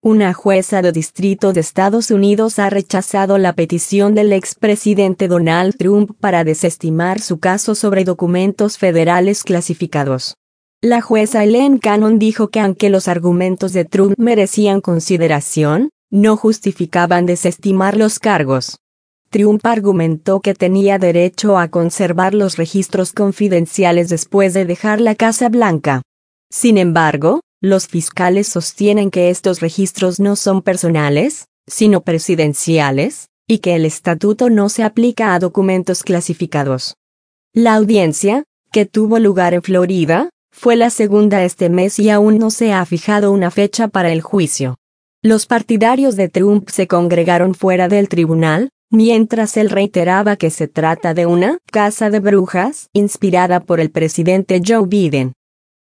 Una jueza de distrito de Estados Unidos ha rechazado la petición del expresidente Donald Trump para desestimar su caso sobre documentos federales clasificados. La jueza Ellen Cannon dijo que aunque los argumentos de Trump merecían consideración, no justificaban desestimar los cargos. Trump argumentó que tenía derecho a conservar los registros confidenciales después de dejar la Casa Blanca. Sin embargo, los fiscales sostienen que estos registros no son personales, sino presidenciales, y que el estatuto no se aplica a documentos clasificados. La audiencia, que tuvo lugar en Florida, fue la segunda este mes y aún no se ha fijado una fecha para el juicio. Los partidarios de Trump se congregaron fuera del tribunal, mientras él reiteraba que se trata de una «casa de brujas» inspirada por el presidente Joe Biden.